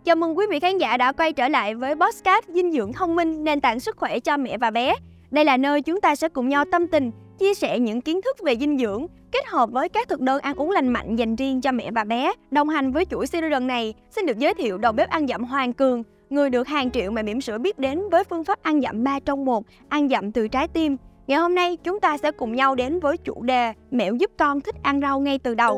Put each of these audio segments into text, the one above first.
Chào mừng quý vị khán giả đã quay trở lại với podcast Dinh dưỡng thông minh, nền tảng sức khỏe cho mẹ và bé. Đây là nơi chúng ta sẽ cùng nhau tâm tình, chia sẻ những kiến thức về dinh dưỡng, kết hợp với các thực đơn ăn uống lành mạnh dành riêng cho mẹ và bé. Đồng hành với chuỗi series lần này, xin được giới thiệu đầu bếp ăn dặm Hoàng Cường, người được hàng triệu mẹ bỉm sữa biết đến với phương pháp ăn dặm 3 trong 1, ăn dặm từ trái tim. Ngày hôm nay, chúng ta sẽ cùng nhau đến với chủ đề mẹo giúp con thích ăn rau ngay từ đầu.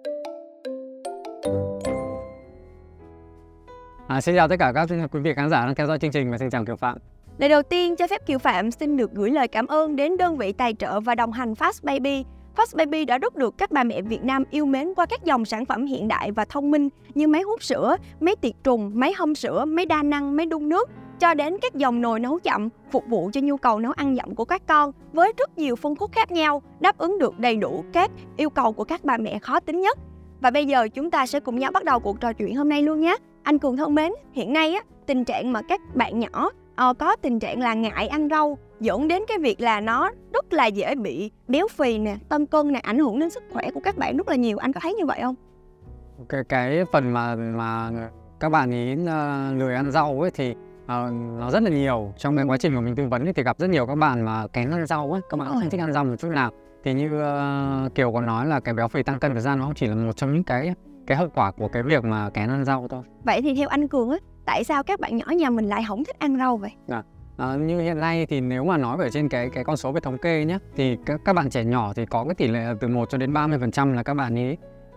Xin chào tất cả các quý vị khán giả đang theo dõi chương trình và xin chào Kiều Phạm. Lời đầu tiên, cho phép Kiều Phạm xin được gửi lời cảm ơn đến đơn vị tài trợ và đồng hành Fast Baby. Fast Baby đã rất được các bà mẹ Việt Nam yêu mến qua các dòng sản phẩm hiện đại và thông minh như máy hút sữa, máy tiệt trùng, máy hâm sữa, máy đa năng, máy đun nước, cho đến các dòng nồi nấu chậm phục vụ cho nhu cầu nấu ăn dặm của các con với rất nhiều phân khúc khác nhau, đáp ứng được đầy đủ các yêu cầu của các bà mẹ khó tính nhất. Và bây giờ chúng ta sẽ cùng nhau bắt đầu cuộc trò chuyện hôm nay luôn nhé. Anh Cường thân mến, hiện nay tình trạng mà các bạn nhỏ có tình trạng là ngại ăn rau dẫn đến cái việc là nó rất là dễ bị béo phì nè, tăng cân nè, ảnh hưởng đến sức khỏe của các bạn rất là nhiều. Anh có thấy như vậy không? Cái phần mà các bạn ý lười ăn rau ấy thì nó rất là nhiều. Trong cái quá trình của mình tư vấn ấy, thì gặp rất nhiều các bạn mà kén ăn rau ấy, các bạn không thích ăn rau một chút nào. Thì như Kiều có nói là cái béo phì tăng cân thực ra nó chỉ là một trong những cái hậu quả của cái việc mà kén ăn rau thôi. Vậy thì theo anh Cường á, tại sao các bạn nhỏ nhà mình lại không thích ăn rau vậy? Như hiện nay thì nếu mà nói ở trên cái con số về thống kê nhé, thì các bạn trẻ nhỏ thì có cái tỷ lệ từ 1 cho đến 30% là các bạn ấy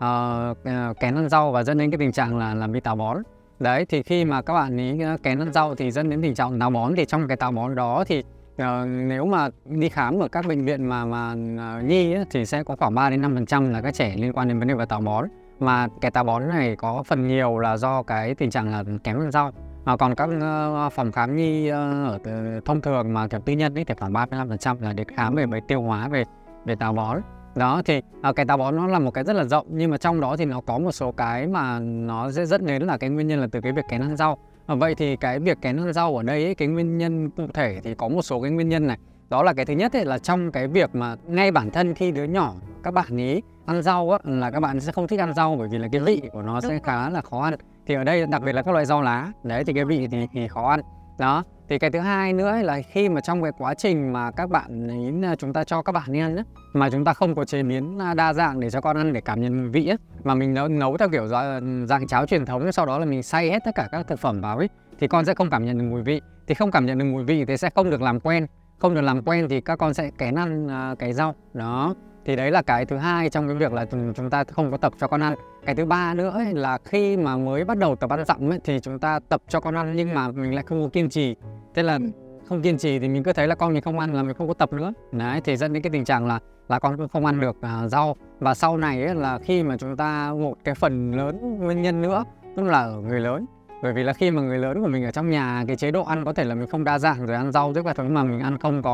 kén ăn rau và dẫn đến cái tình trạng là bị táo bón. Đấy, thì khi mà các bạn ấy kén ăn rau thì dẫn đến tình trạng táo bón, thì trong cái táo bón đó thì nếu mà đi khám ở các bệnh viện mà nhi ấy, thì sẽ có khoảng 3 đến 5% là các trẻ liên quan đến vấn đề về táo bón. Mà cái táo bón này có phần nhiều là do cái tình trạng là kém ăn rau. Còn các phòng khám nhi ở thông thường mà kiểu tư nhân ấy thì khoảng 35% là đến khám về tiêu hóa về táo bón. Đó thì cái táo bón nó là một cái rất là rộng, nhưng mà trong đó thì nó có một số cái mà nó sẽ dẫn đến là cái nguyên nhân là từ cái việc kén ăn rau. Vậy thì cái việc kén ăn rau ở đây ấy, cái nguyên nhân cụ thể thì có một số cái nguyên nhân này. Đó là cái thứ nhất ấy, là trong cái việc mà ngay bản thân khi đứa nhỏ các bạn ấy ăn rau á, là các bạn sẽ không thích ăn rau bởi vì là cái vị của nó sẽ khá là khó ăn. Thì ở đây đặc biệt là các loại rau lá, đấy thì cái vị thì khó ăn. Đó, thì cái thứ hai nữa là khi mà trong cái quá trình mà các bạn ấy, chúng ta cho các bạn ăn á, mà chúng ta không có chế biến đa dạng để cho con ăn để cảm nhận vị á, mà mình nấu theo kiểu dạng cháo truyền thống, sau đó là mình xay hết tất cả các thực phẩm vào ấy, thì con sẽ không cảm nhận được mùi vị. Thì không cảm nhận được mùi vị thì sẽ không được làm quen. Không được làm quen thì các con sẽ kén ăn cái rau. Đó, thì đấy là cái thứ hai trong cái việc là chúng ta không có tập cho con ăn. Cái thứ ba nữa ấy, là khi mà mới bắt đầu tập ăn dặm ấy, thì chúng ta tập cho con ăn nhưng mà mình lại không có kiên trì. Thế là không kiên trì thì mình cứ thấy là con mình không ăn là mình không có tập nữa. Đấy, thì dẫn đến cái tình trạng là con không ăn được rau. Và sau này ấy, là khi mà chúng ta một cái phần lớn nguyên nhân nữa tức là ở người lớn. Bởi vì là khi mà người lớn của mình ở trong nhà, cái chế độ ăn có thể là mình không đa dạng rồi ăn rau rất là thứ mà mình ăn không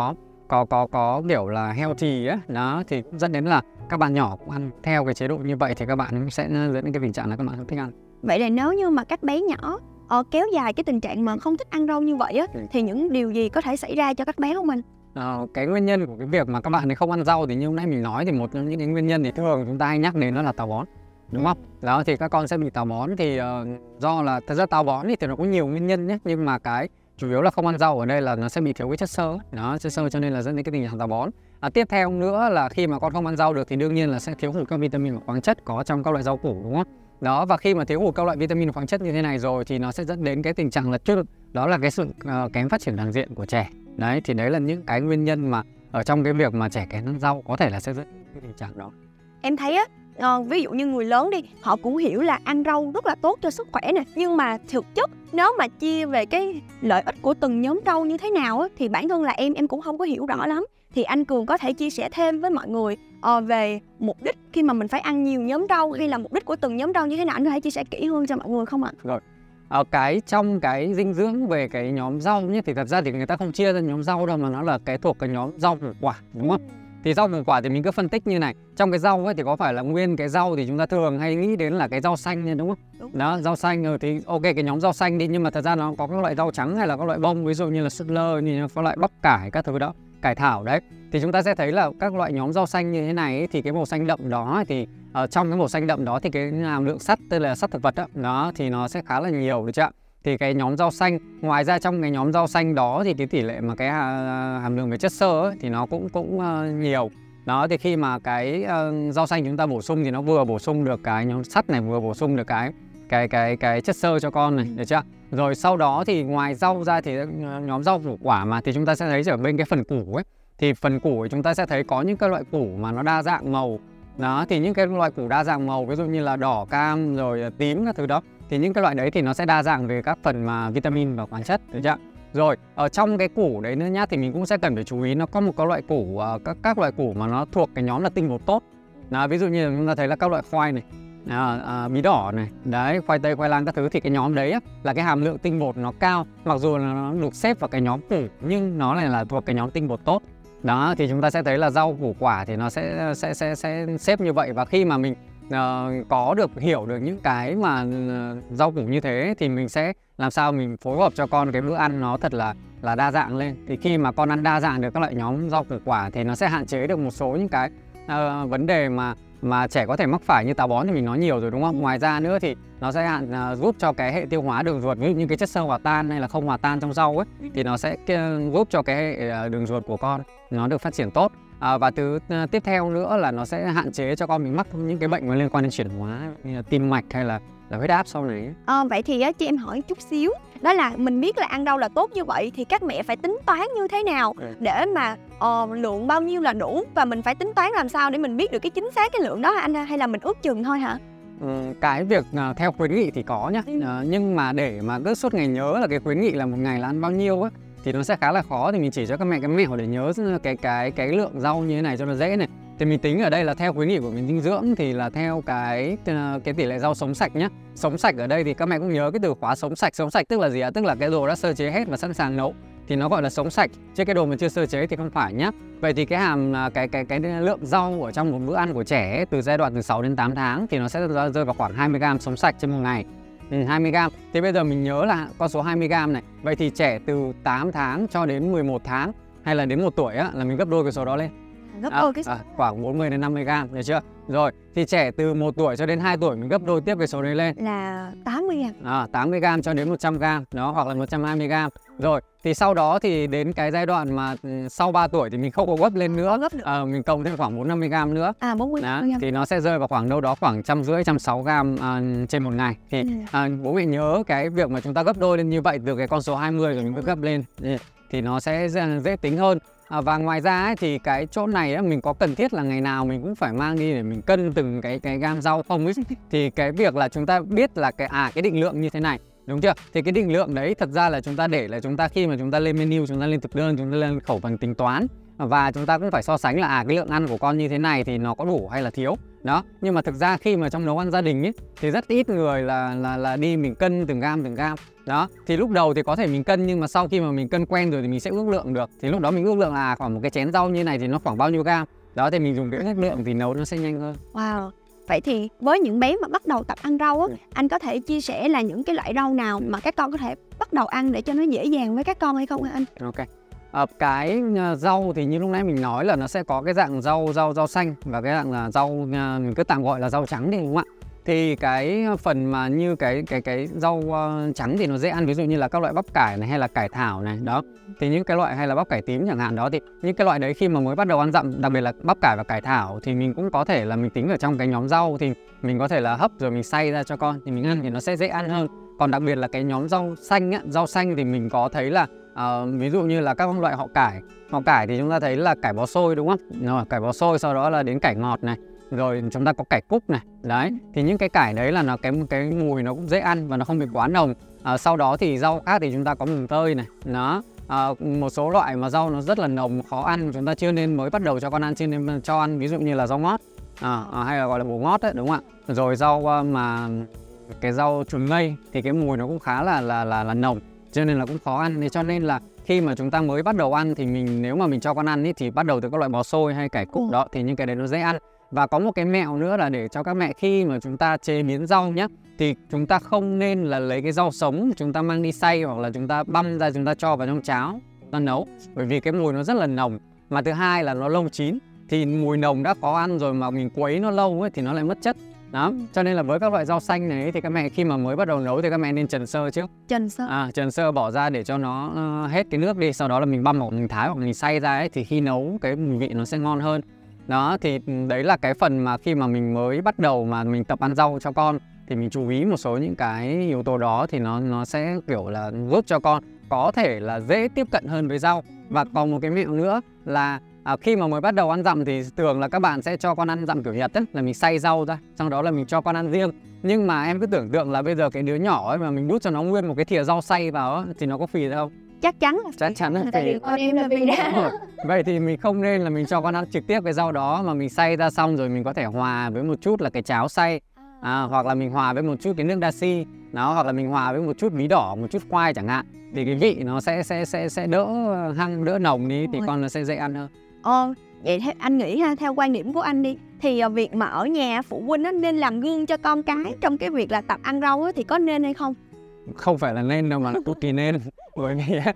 có kiểu là healthy á, đó thì dẫn đến là các bạn nhỏ cũng ăn theo cái chế độ như vậy thì các bạn sẽ dẫn đến cái tình trạng là các bạn không thích ăn. Vậy là nếu như mà các bé nhỏ kéo dài cái tình trạng mà không thích ăn rau như vậy á, thì những điều gì có thể xảy ra cho các bé không anh? Cái nguyên nhân của cái việc mà các bạn ấy không ăn rau thì như hôm nay mình nói thì một trong những cái nguyên nhân thì thường chúng ta hay nhắc đến đó là táo bón. Đúng không? Đó thì các con sẽ bị táo bón thì do là thật ra táo bón thì nó có nhiều nguyên nhân nhé, nhưng mà cái chủ yếu là không ăn rau ở đây là nó sẽ bị thiếu cái chất xơ. Đó, chất xơ cho nên là dẫn đến cái tình trạng táo bón. Tiếp theo nữa là khi mà con không ăn rau được thì đương nhiên là sẽ thiếu hụt các vitamin và khoáng chất có trong các loại rau củ, đúng không? Đó, và khi mà thiếu hụt các loại vitamin và khoáng chất như thế này rồi thì nó sẽ dẫn đến cái tình trạng là đó là cái sự kém phát triển toàn diện của trẻ. Đấy, thì đấy là những cái nguyên nhân mà ở trong cái việc mà trẻ kén ăn rau có thể là sẽ dẫn đến cái tình trạng đó. Em thấy á, ví dụ như người lớn đi, họ cũng hiểu là ăn rau rất là tốt cho sức khỏe nè, nhưng mà thực chất nếu mà chia về cái lợi ích của từng nhóm rau như thế nào á, thì bản thân là em cũng không có hiểu rõ lắm. Thì anh Cường có thể chia sẻ thêm với mọi người về mục đích khi mà mình phải ăn nhiều nhóm rau, hay là mục đích của từng nhóm rau như thế nào, anh có thể chia sẻ kỹ hơn cho mọi người không ạ? Rồi, trong cái dinh dưỡng về cái nhóm rau nhé, thì thật ra thì người ta không chia ra nhóm rau đâu, mà nó là cái thuộc cái nhóm rau củ quả, đúng không? Thì rau củ quả thì mình cứ phân tích như này. Trong cái rau ấy thì có phải là nguyên cái rau thì chúng ta thường hay nghĩ đến là cái rau xanh nha, đúng không? Đúng. Đó, rau xanh thì ok cái nhóm rau xanh đi, nhưng mà thật ra nó có các loại rau trắng hay là các loại bông, ví dụ như là súp lơ, như các loại bắp cải các thứ đó. cải thảo đấy. Thì chúng ta sẽ thấy là các loại nhóm rau xanh như thế này ấy, thì cái màu xanh đậm đó thì trong cái màu xanh đậm đó thì cái hàm lượng sắt, tức là sắt thực vật đó thì nó sẽ khá là nhiều, được chưa? Thì cái nhóm rau xanh, ngoài ra trong cái nhóm rau xanh đó thì cái tỷ lệ mà cái hàm lượng về chất xơ ấy, thì nó cũng nhiều. Đó, thì khi mà cái rau xanh chúng ta bổ sung thì nó vừa bổ sung được cái nhóm sắt này, vừa bổ sung được cái chất xơ cho con này, được chưa? Rồi sau đó thì ngoài rau ra thì nhóm rau củ quả mà thì chúng ta sẽ thấy ở bên cái phần củ ấy, thì phần củ thì chúng ta sẽ thấy có những cái loại củ mà nó đa dạng màu. Đó, thì những cái loại củ đa dạng màu, ví dụ như là đỏ, cam, rồi tím các thứ đó, thì những cái loại đấy thì nó sẽ đa dạng về các phần mà vitamin và khoáng chất, được chưa? Rồi ở trong cái củ đấy nữa nhá, thì mình cũng sẽ cần phải chú ý nó có một cái loại củ, các loại củ mà nó thuộc cái nhóm là tinh bột tốt. Đó, ví dụ như là chúng ta thấy là các loại khoai này, bí đỏ này, đấy, khoai tây, khoai lang các thứ, thì cái nhóm đấy á, là cái hàm lượng tinh bột nó cao, mặc dù là nó được xếp vào cái nhóm củ nhưng nó lại là thuộc cái nhóm tinh bột tốt. Đó, thì chúng ta sẽ thấy là rau củ quả thì nó sẽ xếp như vậy. Và khi mà mình có được hiểu được những cái mà rau củ như thế thì mình sẽ làm sao mình phối hợp cho con cái bữa ăn nó thật là đa dạng lên. Thì khi mà con ăn đa dạng được các loại nhóm rau củ quả thì nó sẽ hạn chế được một số những cái vấn đề mà trẻ có thể mắc phải như táo bón thì mình nói nhiều rồi, đúng không? Ngoài ra nữa thì nó sẽ giúp cho cái hệ tiêu hóa đường ruột, ví dụ như cái chất xơ hòa tan hay là không hòa tan trong rau ấy, thì nó sẽ giúp cho cái hệ đường ruột của con nó được phát triển tốt. Và tiếp theo nữa là nó sẽ hạn chế cho con mình mắc những cái bệnh liên quan đến chuyển hóa như là tim mạch hay là huyết áp sau này. Vậy thì cho em hỏi chút xíu, đó là mình biết là ăn rau là tốt như vậy thì các mẹ phải tính toán như thế nào để mà lượng bao nhiêu là đủ, và mình phải tính toán làm sao để mình biết được cái chính xác cái lượng đó hả anh, hay là mình ước chừng thôi hả? Cái việc theo khuyến nghị thì có nhá, nhưng mà để mà cứ suốt ngày nhớ là cái khuyến nghị là một ngày là ăn bao nhiêu á thì nó sẽ khá là khó. Thì mình chỉ cho các mẹ cái mẹo để nhớ cái lượng rau như thế này cho nó dễ này. Thì mình tính ở đây là theo khuyến nghị của mình dinh dưỡng thì là theo cái tỷ lệ rau sống sạch nhá. Sống sạch ở đây thì các mẹ cũng nhớ cái từ khóa sống sạch. Sống sạch tức là gì ạ? Tức là cái đồ đã sơ chế hết và sẵn sàng nấu thì nó gọi là sống sạch, chứ cái đồ mà chưa sơ chế thì không phải nhá. Vậy thì cái lượng rau ở trong một bữa ăn của trẻ ấy, từ giai đoạn từ 6 đến 8 tháng thì nó sẽ rơi vào khoảng 20g sống sạch trên một ngày. 20g. Thì bây giờ mình nhớ là con số 20g này. Vậy thì trẻ từ 8 tháng cho đến 11 tháng hay là đến 1 tuổi á, là mình gấp đôi cái số đó lên. Gấp đôi cái số khoảng 40 đến 50g, được chưa? Rồi, thì trẻ từ 1 tuổi cho đến 2 tuổi mình gấp đôi tiếp cái số đấy lên là 80g. 80g cho đến 100g đó, hoặc là 120g. Rồi, thì sau đó thì đến cái giai đoạn mà sau 3 tuổi thì mình không có gấp lên nữa. Mình cộng thêm khoảng 450g nữa. 450g. Thì nó sẽ rơi vào khoảng đâu đó khoảng 150, 160g trên một ngày. Thì bố mẹ nhớ cái việc mà chúng ta gấp đôi lên như vậy từ cái con số 20 rồi mình cứ gấp lên thì nó sẽ dễ tính hơn. Và ngoài ra ấy, thì cái chỗ này ấy, mình có cần thiết là ngày nào mình cũng phải mang đi để mình cân từng cái gam rau không ấy. Thì cái việc là chúng ta biết là cái định lượng như thế này, đúng chưa? Thì cái định lượng đấy thật ra là chúng ta để là chúng ta khi mà chúng ta lên menu, chúng ta lên thực đơn, chúng ta lên khẩu phần tính toán, và chúng ta cũng phải so sánh là cái lượng ăn của con như thế này thì nó có đủ hay là thiếu. Đó, nhưng mà thực ra khi mà trong nấu ăn gia đình ấy thì rất ít người là đi mình cân từng gam. Đó, thì lúc đầu thì có thể mình cân, nhưng mà sau khi mà mình cân quen rồi thì mình sẽ ước lượng được. Thì lúc đó mình ước lượng là khoảng một cái chén rau như này thì nó khoảng bao nhiêu gam. Đó, thì mình dùng cái ước lượng thì nấu nó sẽ nhanh hơn. Wow. Vậy thì với những bé mà bắt đầu tập ăn rau á, anh có thể chia sẻ là những cái loại rau nào mà các con có thể bắt đầu ăn để cho nó dễ dàng với các con hay không hả anh? Ok. Cái rau thì như lúc nãy mình nói là nó sẽ có cái dạng rau xanh và cái dạng là rau mình cứ tạm gọi là rau trắng đi, đúng không ạ? Thì cái phần mà như cái rau trắng thì nó dễ ăn, ví dụ như là các loại bắp cải này hay là cải thảo này, đó. Thì những cái loại hay là bắp cải tím chẳng hạn đó, thì những cái loại đấy khi mà mới bắt đầu ăn dặm, đặc biệt là bắp cải và cải thảo thì mình cũng có thể là mình tính ở trong cái nhóm rau, thì mình có thể là hấp rồi mình xay ra cho con thì mình ăn thì nó sẽ dễ ăn hơn. Còn đặc biệt là cái nhóm rau xanh á, rau xanh thì mình có thấy là ví dụ như là các loại họ cải thì chúng ta thấy là cải bó xôi, đúng không? Rồi, cải bó xôi, sau đó là đến cải ngọt này, rồi chúng ta có cải cúc này, đấy. Thì những cái cải đấy là nó cái mùi nó cũng dễ ăn và nó không bị quá nồng. Sau đó thì rau khác thì chúng ta có mùng tơi này, đó. Một số loại mà rau nó rất là nồng, khó ăn, chúng ta chưa nên mới bắt đầu cho con ăn, chưa nên cho ăn, ví dụ như là rau ngót hay là gọi là bổ ngót đấy, đúng không ạ? Rồi rau mà cái rau chuồn ngây thì cái mùi nó cũng khá là nồng, cho nên là cũng khó ăn. Thế cho nên là khi mà chúng ta mới bắt đầu ăn thì nếu mà mình cho con ăn ý, thì bắt đầu từ các loại bò xôi hay cải cúc đó, thì những cái đấy nó dễ ăn. Và có một cái mẹo nữa là để cho các mẹ khi mà chúng ta chế biến rau nhé, thì chúng ta không nên là lấy cái rau sống chúng ta mang đi xay hoặc là chúng ta băm ra chúng ta cho vào trong cháo. ta nấu, bởi vì cái mùi nó rất là nồng, mà thứ hai là nó lâu chín, thì mùi nồng đã có ăn rồi mà mình quấy nó lâu ấy thì nó lại mất chất. Đó, cho nên là với các loại rau xanh này thì các mẹ khi mà mới bắt đầu nấu thì các mẹ nên trần sơ trước. Trần sơ bỏ ra để cho nó hết cái nước đi, sau đó là mình băm hoặc mình thái hoặc mình xay ra ấy, thì khi nấu cái mùi vị nó sẽ ngon hơn. Đó, thì đấy là cái phần mà khi mà mình mới bắt đầu mà mình tập ăn rau cho con thì mình chú ý một số những cái yếu tố đó thì nó sẽ kiểu là giúp cho con có thể là dễ tiếp cận hơn với rau. Và còn một cái mẹo nữa là khi mà mới bắt đầu ăn dặm thì thường là các bạn sẽ cho con ăn dặm kiểu Nhật ấy, là mình xay rau ra, sau đó là mình cho con ăn riêng. Nhưng mà em cứ tưởng tượng là bây giờ cái đứa nhỏ ấy mà mình đút cho nó nguyên một cái thìa rau xay vào ấy, thì nó có phì đâu? Chắc chắn là tại vì con em là vì đã. Vậy thì mình không nên là mình cho con ăn trực tiếp cái rau đó, mà mình xay ra xong rồi mình có thể hòa với một chút là cái cháo xay, hoặc là mình hòa với một chút cái nước dashi đó, hoặc là mình hòa với một chút bí đỏ, một chút khoai chẳng hạn, thì cái vị nó sẽ đỡ hăng, đỡ nồng đi, thì con nó sẽ dễ ăn hơn. Vậy anh nghĩ ha, theo quan điểm của anh đi, thì việc mà ở nhà phụ huynh nó nên làm gương cho con cái trong cái việc là tập ăn rau ấy, thì có nên hay không? Không phải là nên đâu mà là cực kỳ nên. Bởi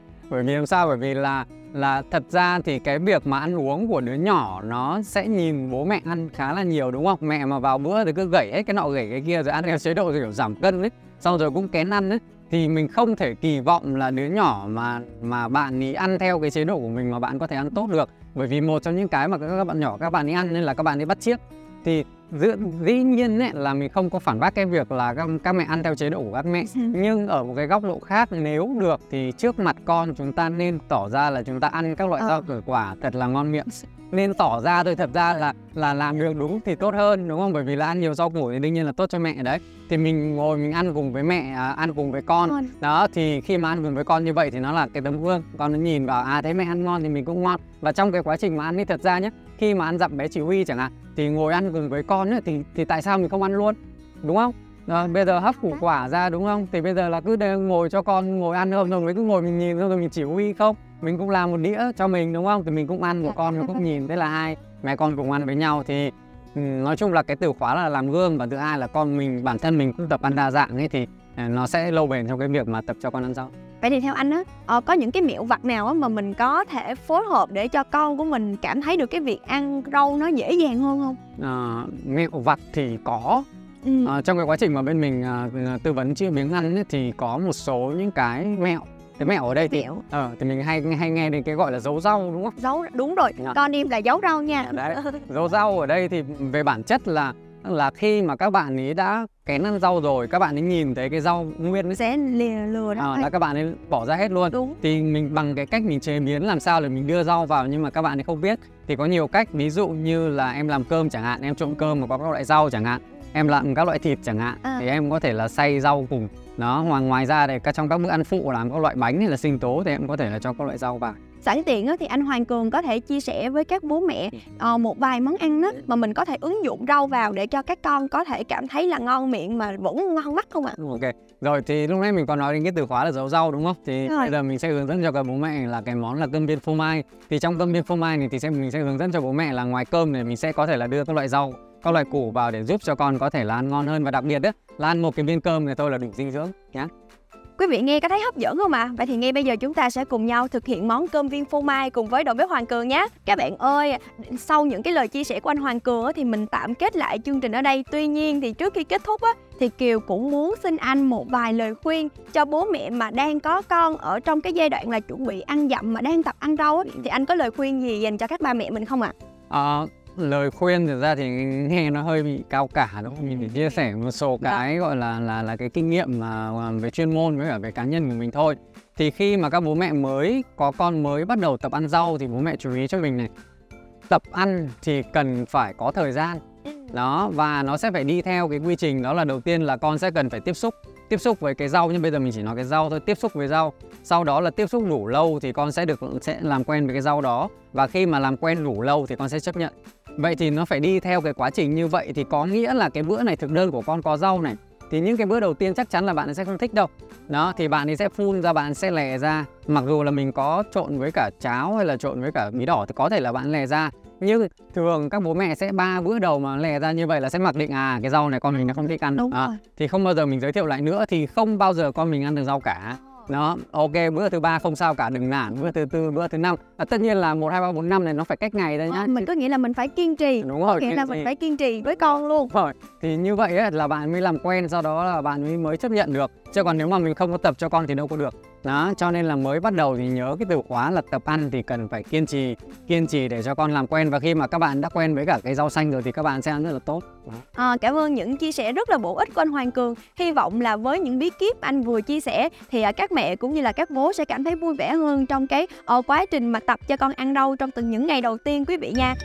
vì làm sao? Bởi vì là thật ra thì cái việc mà ăn uống của đứa nhỏ nó sẽ nhìn bố mẹ ăn khá là nhiều, đúng không? Mẹ mà vào bữa thì cứ gẩy hết cái nọ gẩy cái kia, rồi ăn theo chế độ kiểu giảm cân ấy, xong rồi cũng kén ăn ấy, thì mình không thể kỳ vọng là đứa nhỏ mà bạn ấy ăn theo cái chế độ của mình mà bạn có thể ăn tốt được. Bởi vì một trong những cái mà các bạn nhỏ các bạn ấy ăn nên là các bạn ấy bắt chước. Thì dĩ nhiên ấy, là mình không có phản bác cái việc là các mẹ ăn theo chế độ của các mẹ. Nhưng ở một cái góc độ khác, nếu được thì trước mặt con chúng ta nên tỏ ra là chúng ta ăn các loại rau củ quả thật là ngon miệng. Nên tỏ ra thôi, thật ra là làm được đúng thì tốt hơn, đúng không? Bởi vì là ăn nhiều rau củ thì đương nhiên là tốt cho mẹ đấy. Thì mình ngồi mình ăn cùng với mẹ, ăn cùng với con. Đó, thì khi mà ăn cùng với con như vậy thì nó là cái tấm gương. Con nó nhìn vào, thấy mẹ ăn ngon thì mình cũng ngon. Và trong cái quá trình mà ăn thì thật ra nhé, khi mà ăn dặm bé Chỉ Huy chẳng hạn, thì ngồi ăn cùng với con ấy, thì tại sao mình không ăn luôn, đúng không? Bây giờ hấp củ quả ra, đúng không? Thì bây giờ là cứ ngồi cho con ngồi ăn không, rồi mình cứ ngồi mình nhìn, rồi mình chỉ huy không? Mình cũng làm một đĩa cho mình, đúng không? Thì mình cũng ăn, của con nó cũng nhìn, thế là hai mẹ con cùng ăn với nhau. Thì nói chung là cái từ khóa là làm gương, và thứ hai là con mình, bản thân mình cũng tập ăn đa dạng ấy, thì nó sẽ lâu bền trong cái việc mà tập cho con ăn rau. Vậy thì theo anh á, có những cái mẹo vặt nào á mà mình có thể phối hợp để cho con của mình cảm thấy được cái việc ăn rau nó dễ dàng hơn không? Mẹo vặt thì có. Trong cái quá trình mà bên mình tư vấn chia miếng ăn ấy, thì có một số những cái mẹo. Cái mẹo ở đây thì mình hay nghe đến cái gọi là giấu rau, đúng không? Đúng rồi, con em là giấu rau nha. Đấy, giấu rau ở đây thì về bản chất là khi mà các bạn ấy đã kén ăn rau rồi, các bạn ấy nhìn thấy cái rau nguyên ấy, sẽ lừa đó, là các bạn ấy bỏ ra hết luôn. Đúng. Thì mình bằng cái cách mình chế biến làm sao để mình đưa rau vào nhưng mà các bạn ấy không biết. Thì có nhiều cách, ví dụ như là em làm cơm chẳng hạn, em trộn cơm mà có các loại rau chẳng hạn, em làm các loại thịt chẳng hạn, thì em có thể là xay rau cùng. Đó, ngoài ra thì trong các bữa ăn phụ làm các loại bánh hay là sinh tố thì em có thể là cho các loại rau vào. Sẵn tiện thì anh Hoàng Cường có thể chia sẻ với các bố mẹ một vài món ăn đó mà mình có thể ứng dụng rau vào để cho các con có thể cảm thấy là ngon miệng mà vẫn ngon mắt không ạ? Ok, rồi thì lúc nãy mình còn nói đến cái từ khóa là giấu rau, đúng không? Thì bây giờ mình sẽ hướng dẫn cho các bố mẹ là cái món là cơm biên phô mai. Thì trong cơm biên phô mai này thì mình sẽ hướng dẫn cho bố mẹ là ngoài cơm này mình sẽ có thể là đưa các loại rau, các loại củ vào để giúp cho con có thể là ăn ngon hơn, và đặc biệt đấy là ăn một cái viên cơm này thôi là đủ dinh dưỡng nhá. Quý vị nghe có thấy hấp dẫn không ạ? Vậy thì ngay bây giờ chúng ta sẽ cùng nhau thực hiện món cơm viên phô mai cùng với đầu bếp Hoàng Cường nhé. Các bạn ơi, sau những cái lời chia sẻ của anh Hoàng Cường thì mình tạm kết lại chương trình ở đây. Tuy nhiên thì trước khi kết thúc thì Kiều cũng muốn xin anh một vài lời khuyên cho bố mẹ mà đang có con ở trong cái giai đoạn là chuẩn bị ăn dặm mà đang tập ăn rau thì anh có lời khuyên gì dành cho các ba mẹ mình không ạ? Lời khuyên thực ra thì nghe nó hơi bị cao cả, đúng không? Mình chỉ chia sẻ một số cái gọi là cái kinh nghiệm mà về chuyên môn với cả về cá nhân của mình thôi. Thì khi mà các bố mẹ mới có con mới bắt đầu tập ăn rau thì bố mẹ chú ý cho mình này. Tập ăn thì cần phải có thời gian. Đó, và nó sẽ phải đi theo cái quy trình, đó là đầu tiên là con sẽ cần phải tiếp xúc với cái rau, nhưng bây giờ mình chỉ nói cái rau thôi, tiếp xúc với rau. Sau đó là tiếp xúc đủ lâu thì con sẽ làm quen với cái rau đó, và khi mà làm quen đủ lâu thì con sẽ chấp nhận. Vậy thì nó phải đi theo cái quá trình như vậy, thì có nghĩa là cái bữa này thực đơn của con có rau này, thì những cái bữa đầu tiên chắc chắn là bạn ấy sẽ không thích đâu. Đó, thì bạn ấy sẽ phun ra, bạn sẽ lè ra. Mặc dù là mình có trộn với cả cháo hay là trộn với cả bí đỏ thì có thể là bạn lè ra, nhưng thường các bố mẹ sẽ 3 bữa đầu mà lè ra như vậy là sẽ mặc định cái rau này con mình nó không thích ăn. Thì không bao giờ mình giới thiệu lại nữa, thì không bao giờ con mình ăn được rau cả. Đó, ok, bữa thứ 3 không sao cả, đừng nản. Bữa thứ 4, bữa thứ 5. Tất nhiên là 1, 2, 3, 4, 5 này nó phải cách ngày thôi nhá. Mình có nghĩa là mình phải kiên trì. Đúng rồi, nghĩa là mình phải kiên trì với con luôn. Rồi, thì như vậy ấy, là bạn mới làm quen, sau đó là bạn mới chấp nhận được. Chứ còn nếu mà mình không có tập cho con thì đâu có được. Đó, cho nên là mới bắt đầu thì nhớ cái từ khóa là tập ăn thì cần phải kiên trì để cho con làm quen. Và khi mà các bạn đã quen với cả cái rau xanh rồi thì các bạn sẽ ăn rất là tốt. Cảm ơn những chia sẻ rất là bổ ích của anh Hoàng Cường. Hy vọng là với những bí kíp anh vừa chia sẻ thì các mẹ cũng như là các bố sẽ cảm thấy vui vẻ hơn trong cái quá trình mà tập cho con ăn rau trong từng những ngày đầu tiên quý vị nha.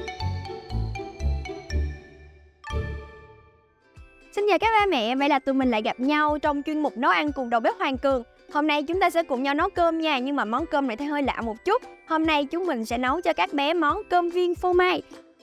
Xin chào các ba mẹ, vậy là tụi mình lại gặp nhau trong chuyên mục nấu ăn cùng đầu bếp Hoàng Cường. Hôm nay chúng ta sẽ cùng nhau nấu cơm nha, nhưng mà món cơm này thấy hơi lạ một chút. Hôm nay chúng mình sẽ nấu cho các bé món cơm viên phô mai.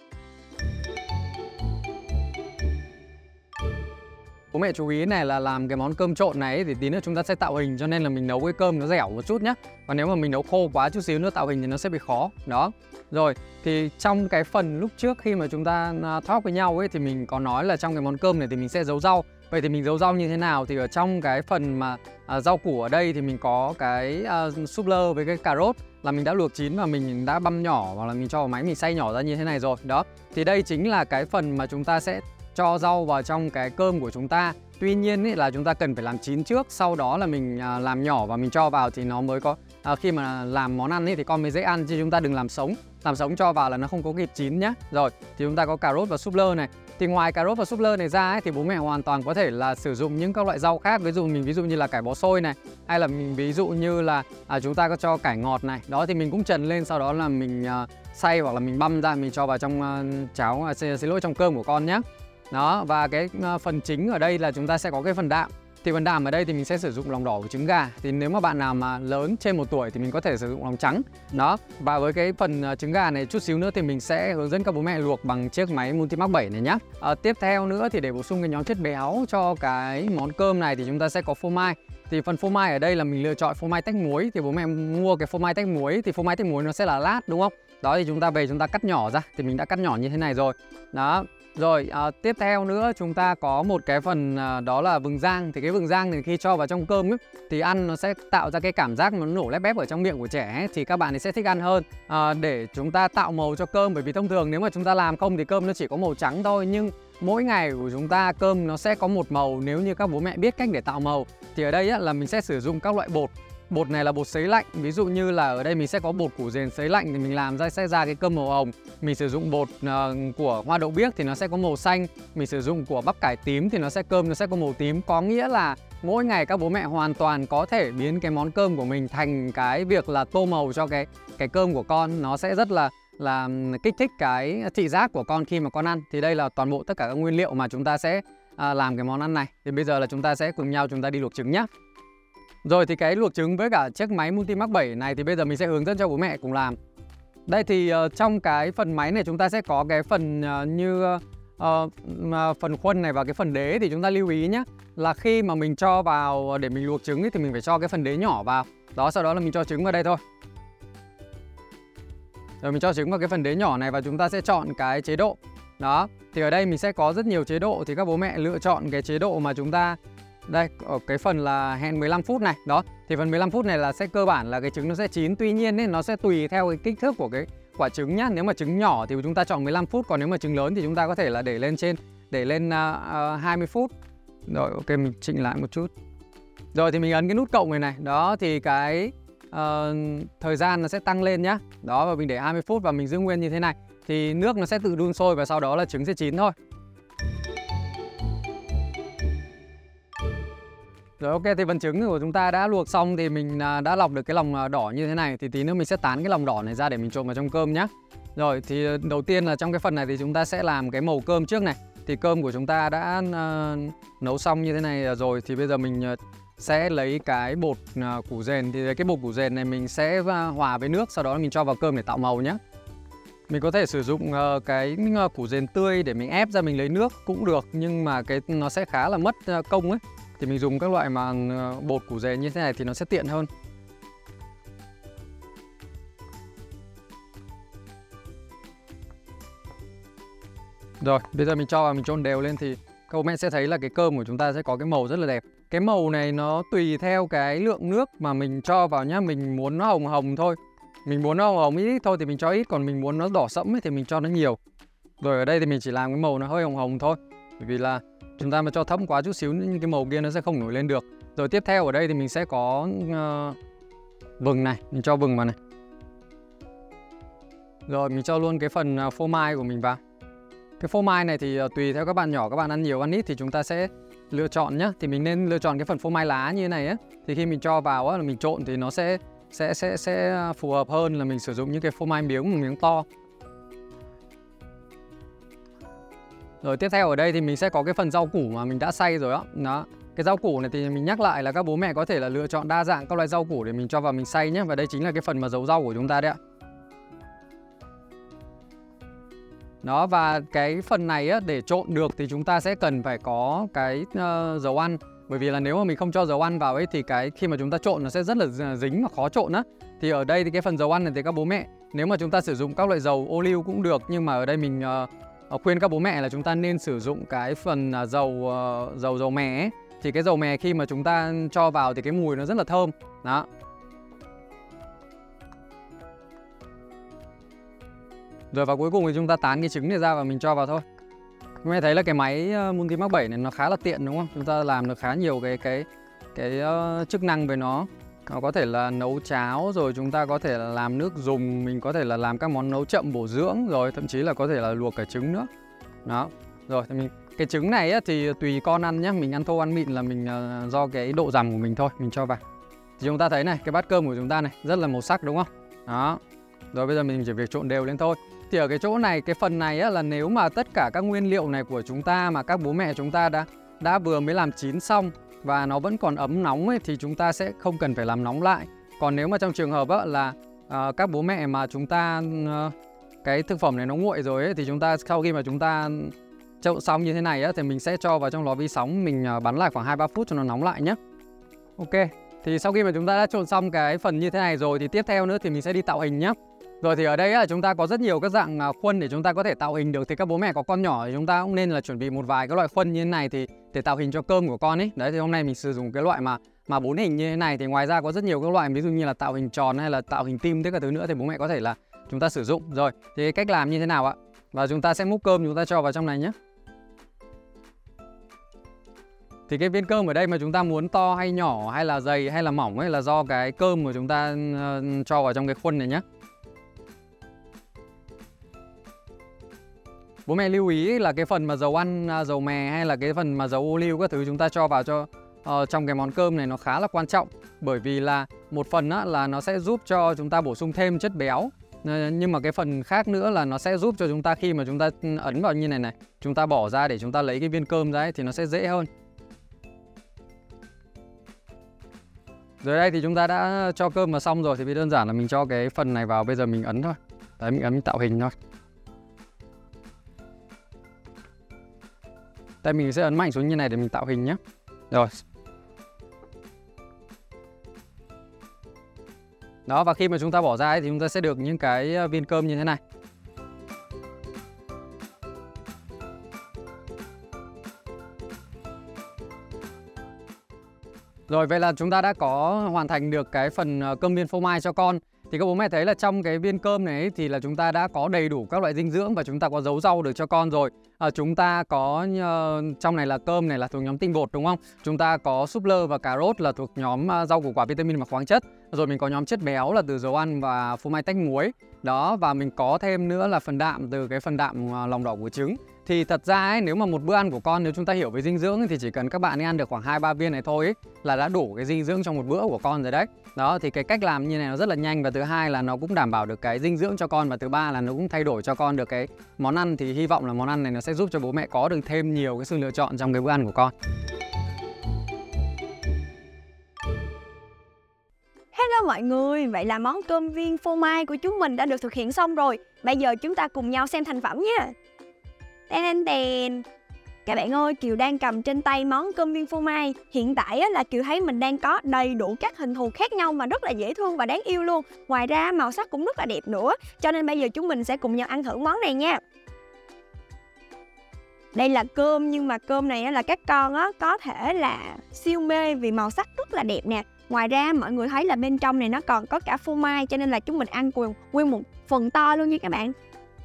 Bố mẹ chú ý này là làm cái món cơm trộn này thì tí nữa chúng ta sẽ tạo hình, cho nên là mình nấu cái cơm nó dẻo một chút nhé. Còn nếu mà mình nấu khô quá chút xíu nữa tạo hình thì nó sẽ bị khó. Đó. Rồi, thì trong cái phần lúc trước khi mà chúng ta talk với nhau ấy thì mình có nói là trong cái món cơm này thì mình sẽ giấu rau. Vậy thì mình giấu rau như thế nào? Thì ở trong cái phần mà rau củ ở đây thì mình có cái súp lơ với cái cà rốt là mình đã luộc chín và mình đã băm nhỏ, hoặc là mình cho vào máy mình xay nhỏ ra như thế này rồi. Đó. Thì đây chính là cái phần mà chúng ta sẽ cho rau vào trong cái cơm của chúng ta. Tuy nhiên ý, là chúng ta cần phải làm chín trước, sau đó là mình làm nhỏ và mình cho vào thì nó mới có khi mà làm món ăn ý, thì con mới dễ ăn, chứ chúng ta đừng làm sống. Làm sống cho vào là nó không có kịp chín nhá. Rồi, thì chúng ta có cà rốt và súp lơ này. Thì ngoài cà rốt và súp lơ này ra ấy, thì bố mẹ hoàn toàn có thể là sử dụng những các loại rau khác. Ví dụ như là cải bó xôi này, hay là mình ví dụ như là chúng ta có cho cải ngọt này. Đó thì mình cũng trần lên, sau đó là mình xay hoặc là mình băm ra, mình cho vào trong cháo, xin lỗi, trong cơm của con nhé. Đó, và cái phần chính ở đây là chúng ta sẽ có cái phần đạm. Thì phần đạm ở đây thì mình sẽ sử dụng lòng đỏ của trứng gà. Thì nếu mà bạn nào mà lớn trên 1 tuổi thì mình có thể sử dụng lòng trắng. Đó, và với cái phần trứng gà này chút xíu nữa thì mình sẽ hướng dẫn các bố mẹ luộc bằng chiếc máy Multimax 7 này nhé. Tiếp theo nữa thì để bổ sung cái nhóm chất béo cho cái món cơm này thì chúng ta sẽ có phô mai. Thì phần phô mai ở đây là mình lựa chọn phô mai tách muối. Thì bố mẹ mua cái phô mai tách muối thì phô mai tách muối nó sẽ là lát, đúng không? Đó, thì chúng ta về chúng ta cắt nhỏ ra. Thì mình đã cắt nhỏ như thế này rồi. Đó. Rồi, tiếp theo nữa chúng ta có một cái phần đó là vừng rang. Thì cái vừng rang thì khi cho vào trong cơm ấy, thì ăn nó sẽ tạo ra cái cảm giác nó nổ lép bép ở trong miệng của trẻ ấy, thì các bạn ấy sẽ thích ăn hơn. Để chúng ta tạo màu cho cơm, bởi vì thông thường nếu mà chúng ta làm không thì cơm nó chỉ có màu trắng thôi. Nhưng mỗi ngày của chúng ta cơm nó sẽ có một màu nếu như các bố mẹ biết cách để tạo màu. Thì ở đây á, là mình sẽ sử dụng các loại bột. Bột này là bột sấy lạnh, ví dụ như là ở đây mình sẽ có bột củ dền sấy lạnh thì mình làm ra sẽ ra cái cơm màu hồng. Mình sử dụng bột của hoa đậu biếc thì nó sẽ có màu xanh. Mình sử dụng của bắp cải tím thì cơm nó sẽ có màu tím. Có nghĩa là mỗi ngày các bố mẹ hoàn toàn có thể biến cái món cơm của mình thành cái việc là tô màu cho cái cơm của con. Nó sẽ rất là kích thích cái thị giác của con khi mà con ăn. Thì đây là toàn bộ tất cả các nguyên liệu mà chúng ta sẽ làm cái món ăn này. Thì bây giờ là chúng ta sẽ cùng nhau chúng ta đi luộc trứng nhé. Rồi, thì cái luộc trứng với cả chiếc máy Multimax 7 này thì bây giờ mình sẽ hướng dẫn cho bố mẹ cùng làm. Đây thì trong cái phần máy này chúng ta sẽ có cái phần như phần khuôn này và cái phần đế. Thì chúng ta lưu ý nhé, là khi mà mình cho vào để mình luộc trứng ấy, thì mình phải cho cái phần đế nhỏ vào. Đó, sau đó là mình cho trứng vào đây thôi. Rồi mình cho trứng vào cái phần đế nhỏ này và chúng ta sẽ chọn cái chế độ. Đó, thì ở đây mình sẽ có rất nhiều chế độ. Thì các bố mẹ lựa chọn cái chế độ mà chúng ta... Đây, ở cái phần là hẹn 15 phút này. Đó, thì phần 15 phút này là sẽ cơ bản là cái trứng nó sẽ chín. Tuy nhiên ấy, nó sẽ tùy theo cái kích thước của cái quả trứng nhá. Nếu mà trứng nhỏ thì chúng ta chọn 15 phút. Còn nếu mà trứng lớn thì chúng ta có thể là để lên 20 phút. Rồi, ok, mình chỉnh lại một chút. Rồi thì mình ấn cái nút cộng này này. Đó, thì cái thời gian nó sẽ tăng lên nhá. Đó, và mình để 20 phút và mình giữ nguyên như thế này. Thì nước nó sẽ tự đun sôi và sau đó là trứng sẽ chín thôi. Rồi, ok, thì phần trứng của chúng ta đã luộc xong thì mình đã lọc được cái lòng đỏ như thế này. Thì tí nữa mình sẽ tán cái lòng đỏ này ra để mình trộn vào trong cơm nhé. Rồi, thì đầu tiên là trong cái phần này thì chúng ta sẽ làm cái màu cơm trước này. Thì cơm của chúng ta đã nấu xong như thế này rồi. Thì bây giờ mình sẽ lấy cái bột củ dền. Thì cái bột củ dền này mình sẽ hòa với nước, sau đó mình cho vào cơm để tạo màu nhé. Mình có thể sử dụng cái củ dền tươi để mình ép ra mình lấy nước cũng được. Nhưng mà nó sẽ khá là mất công ấy. Thì mình dùng các loại mà bột củ dền như thế này thì nó sẽ tiện hơn. Rồi, bây giờ mình cho vào mình trộn đều lên thì các bố mẹ sẽ thấy là cái cơm của chúng ta sẽ có cái màu rất là đẹp. cái màu này nó tùy theo cái lượng nước mà mình cho vào nhá. Mình muốn nó hồng hồng thôi, mình muốn nó hồng hồng ít thôi thì mình cho ít, còn mình muốn nó đỏ sẫm ấy thì mình cho nó nhiều. Rồi ở đây thì mình chỉ làm cái màu nó hơi hồng hồng thôi, bởi vì là chúng ta mà cho thấm quá chút xíu những cái màu kia nó sẽ không nổi lên được. Rồi tiếp theo ở đây thì mình sẽ có vừng này, mình cho vừng vào này. Rồi mình cho luôn cái phần phô mai của mình vào. Cái phô mai này thì tùy theo các bạn nhỏ, các bạn ăn nhiều ăn ít thì chúng ta sẽ lựa chọn nhá. Thì mình nên lựa chọn cái phần phô mai lá như thế này á. Thì khi mình cho vào á là mình trộn thì nó sẽ phù hợp hơn là mình sử dụng những cái phô mai miếng to. Rồi tiếp theo ở đây thì mình sẽ có cái phần rau củ mà mình đã xay rồi đó. Đó. Cái rau củ này thì mình nhắc lại là các bố mẹ có thể là lựa chọn đa dạng các loại rau củ để mình cho vào mình xay nhé. Và đây chính là cái phần mà giấu rau của chúng ta đấy ạ. Đó, và cái phần này á, để trộn được thì chúng ta sẽ cần phải có cái dầu ăn. Bởi vì là nếu mà mình không cho dầu ăn vào ấy thì khi mà chúng ta trộn nó sẽ rất là dính và khó trộn á. Thì ở đây thì cái phần dầu ăn này thì các bố mẹ, nếu mà chúng ta sử dụng các loại dầu ô liu cũng được, nhưng mà ở đây mình khuyên các bố mẹ là chúng ta nên sử dụng cái phần dầu mè ấy. Thì cái dầu mè khi mà chúng ta cho vào thì cái mùi nó rất là thơm. Đó. Rồi và cuối cùng thì chúng ta tán cái trứng này ra và mình cho vào thôi. Các bạn thấy là cái máy Multi Mark 7 này nó khá là tiện đúng không? Chúng ta làm được khá nhiều cái chức năng với nó. Nó có thể là nấu cháo, rồi chúng ta có thể là làm nước dùng, mình có thể là làm các món nấu chậm bổ dưỡng, rồi thậm chí là có thể là luộc cả trứng nữa. Đó. Rồi thì cái trứng này á, thì tùy con ăn nhé. Mình ăn thô ăn mịn là mình do cái độ dằm của mình thôi, mình cho vào. Thì chúng ta thấy này, cái bát cơm của chúng ta này rất là màu sắc đúng không? Đó. Rồi bây giờ mình chỉ việc trộn đều lên thôi. Thì ở cái chỗ này, cái phần này á, là nếu mà tất cả các nguyên liệu này của chúng ta mà các bố mẹ chúng ta đã vừa mới làm chín xong và nó vẫn còn ấm nóng ấy, thì chúng ta sẽ không cần phải làm nóng lại. Còn nếu mà trong trường hợp á, là các bố mẹ mà chúng ta cái thực phẩm này nó nguội rồi ấy, thì chúng ta sau khi mà chúng ta trộn xong như thế này á, thì mình sẽ cho vào trong lò vi sóng, mình bắn lại khoảng 2-3 phút cho nó nóng lại nhé. Ok, thì sau khi mà chúng ta đã trộn xong cái phần như thế này rồi thì tiếp theo nữa thì mình sẽ đi tạo hình nhé. Rồi thì ở đây là chúng ta có rất nhiều các dạng khuôn để chúng ta có thể tạo hình được. Thì các bố mẹ có con nhỏ thì chúng ta cũng nên là chuẩn bị một vài cái loại khuôn như thế này thì để tạo hình cho cơm của con ấy. Đấy, thì hôm nay mình sử dụng cái loại mà 4 hình như thế này. Thì ngoài ra có rất nhiều các loại, ví dụ như là tạo hình tròn hay là tạo hình tim tất cả thứ nữa thì bố mẹ có thể là chúng ta sử dụng. Rồi, thì cách làm như thế nào ạ? Và chúng ta sẽ múc cơm chúng ta cho vào trong này nhé. Thì cái viên cơm ở đây mà chúng ta muốn to hay nhỏ hay là dày hay là mỏng ấy là do cái cơm của chúng ta cho vào trong cái khuôn này nhé. Bố mẹ lưu ý là cái phần mà dầu ăn, dầu mè hay là cái phần mà dầu ô liu các thứ chúng ta cho vào trong cái món cơm này nó khá là quan trọng. Bởi vì là một phần á, là nó sẽ giúp cho chúng ta bổ sung thêm chất béo. Nhưng mà cái phần khác nữa là nó sẽ giúp cho chúng ta khi mà chúng ta ấn vào như này, chúng ta bỏ ra để chúng ta lấy cái viên cơm ra ấy, thì nó sẽ dễ hơn. Rồi đây thì chúng ta đã cho cơm vào xong rồi, thì đơn giản là mình cho cái phần này vào, bây giờ mình ấn thôi. Đấy, mình ấn mình tạo hình thôi. Đây mình sẽ ấn mạnh xuống như này để mình tạo hình nhé. Rồi. Đó, và khi mà chúng ta bỏ ra ấy, thì chúng ta sẽ được những cái viên cơm như thế này. Rồi, vậy là chúng ta đã có hoàn thành được cái phần cơm viên phô mai cho con. Thì các bố mẹ thấy là trong cái viên cơm này ấy, thì là chúng ta đã có đầy đủ các loại dinh dưỡng và chúng ta có giấu rau được cho con rồi. Chúng ta có trong này là cơm này là thuộc nhóm tinh bột đúng không? Chúng ta có súp lơ và cà rốt là thuộc nhóm rau củ quả, vitamin và khoáng chất. Rồi mình có nhóm chất béo là từ dầu ăn và phô mai tách muối. Đó, và mình có thêm nữa là phần đạm từ cái phần đạm lòng đỏ của trứng. Thì thật ra ấy, nếu mà một bữa ăn của con, nếu chúng ta hiểu về dinh dưỡng thì chỉ cần các bạn ăn được khoảng 2-3 viên này thôi ấy, là đã đủ cái dinh dưỡng trong một bữa của con rồi đấy. Đó, thì cái cách làm như này nó rất là nhanh, và thứ hai là nó cũng đảm bảo được cái dinh dưỡng cho con, và thứ ba là nó cũng thay đổi cho con được cái món ăn. Thì hy vọng là món ăn này nó sẽ giúp cho bố mẹ có được thêm nhiều cái sự lựa chọn trong cái bữa ăn của con. Hello mọi người, vậy là món cơm viên phô mai của chúng mình đã được thực hiện xong rồi. Bây giờ chúng ta cùng nhau xem thành phẩm nha. Tên. Các bạn ơi, Kiều đang cầm trên tay món cơm viên phô mai. Hiện tại là Kiều thấy mình đang có đầy đủ các hình thù khác nhau mà rất là dễ thương và đáng yêu luôn. Ngoài ra màu sắc cũng rất là đẹp nữa. Cho nên bây giờ chúng mình sẽ cùng nhau ăn thử món này nha. Đây là cơm, nhưng mà cơm này là các con có thể là siêu mê vì màu sắc rất là đẹp nè. Ngoài ra mọi người thấy là bên trong này nó còn có cả phô mai, cho nên là chúng mình ăn nguyên một phần to luôn nha các bạn.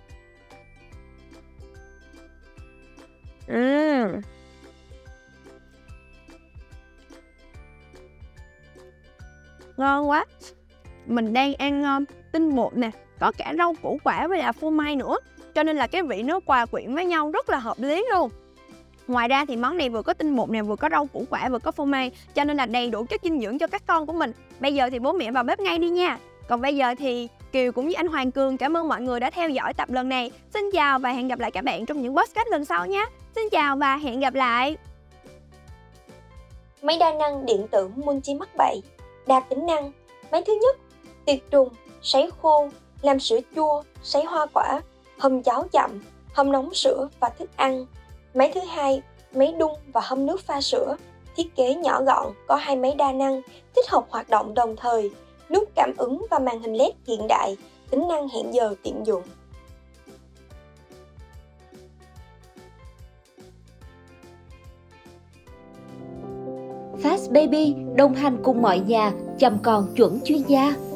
Ngon quá. Mình đang ăn tinh bột nè, có cả rau củ quả với là phô mai nữa, cho nên là cái vị nó hòa quyện với nhau rất là hợp lý luôn. Ngoài ra thì món này vừa có tinh bột nè, vừa có rau củ quả, vừa có phô mai, cho nên là đầy đủ chất dinh dưỡng cho các con của mình. Bây giờ thì bố mẹ vào bếp ngay đi nha. Còn bây giờ thì Kiều cũng với anh Hoàng Cường cảm ơn mọi người đã theo dõi tập lần này. Xin chào và hẹn gặp lại các bạn trong những podcast lần sau nhé. Xin chào và hẹn gặp lại. Máy đa năng điện tử Multi Mach 7 đa tính năng. Máy thứ nhất, tiệt trùng, sấy khô, làm sữa chua, sấy hoa quả, hâm cháo chậm, hâm nóng sữa và thức ăn. Máy thứ hai, máy đun và hâm nước pha sữa. Thiết kế nhỏ gọn, có 2 máy đa năng, tích hợp hoạt động đồng thời, nút cảm ứng và màn hình LED hiện đại, tính năng hẹn giờ tiện dụng. Fast Baby đồng hành cùng mọi nhà chăm con chuẩn chuyên gia.